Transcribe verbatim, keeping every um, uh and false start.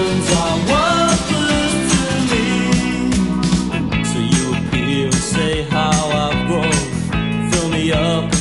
emotions are worthless to me. So you appear and say how I've grown. Fill me up